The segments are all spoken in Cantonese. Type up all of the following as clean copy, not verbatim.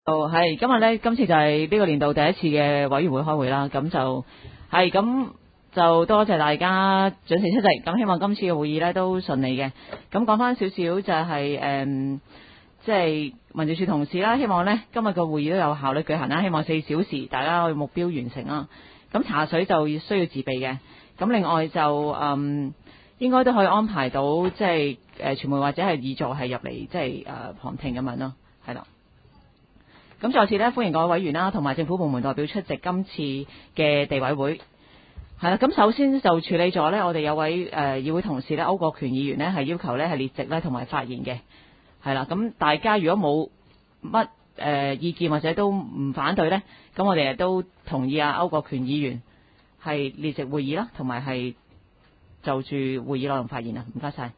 係今日咧，今次就係呢個年度第一次嘅委員會開會啦。咁就多謝大家準時出席。咁希望今次嘅會議咧都順利嘅。咁講翻少少就係即係民政處同事啦。希望咧今日嘅會議都有效率舉行啦。希望4小時大家去目標完成啦。咁茶水就需要自備嘅。咁另外就應該都可以安排到即係傳媒或者係議座係入嚟即係旁聽咁樣咯。係啦。咁再次咧，歡迎各位委員啦，同埋政府部門代表出席今次嘅地委會。係啦，咁首先就處理咗呢，我哋有位議會同事咧，歐國權議員呢係要求呢係列席咧同埋發言嘅。係啦，咁大家如果冇乜意見或者都唔反對呢，咁我哋都同意歐國權議員係列席會議啦，同埋係就住會議內容發言啊。唔該晒。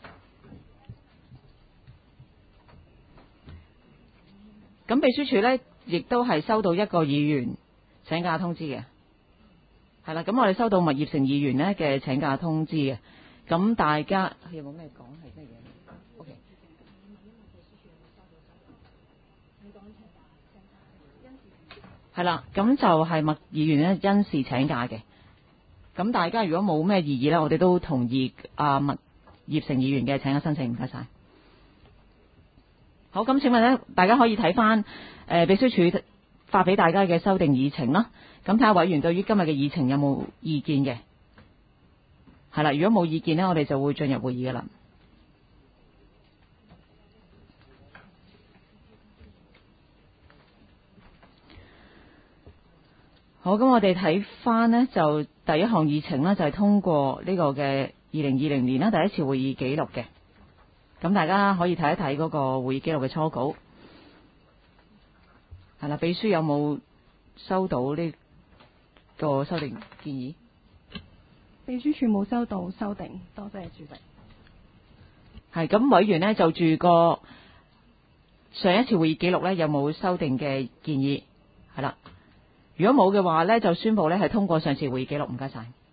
咁秘書處呢，亦都係收到一個議員請假通知嘅，係啦。咁我哋收到麥業成議員呢嘅請假通知嘅。咁大家有冇咩講係咩嘢 ？OK。係啦，咁就係麥議員呢因事請假嘅。咁大家如果冇咩異議呢，我哋都同意麥業成議員嘅請假申請。唔該晒。好，咁請問呢，大家可以睇翻秘書處發俾大家嘅修訂議程啦。咁睇下委員對於今日嘅議程有冇意見嘅？係啦，如果冇意見呢，我哋就會進入會議㗎啦。好，咁我哋睇翻呢，就第一項議程呢，就係通過呢個嘅2020年啦第一次會議記錄嘅。咁大家可以睇一睇嗰個會議記錄嘅初稿。係啦，秘書有冇收到呢個修訂建議？ 秘書處冇收到修訂，多謝主席。 係咁，委員呢就住個上一次會議記錄呢，有冇修訂嘅建議？係啦，如果冇嘅話呢，就宣布呢係通過上次會議記錄。唔該晒。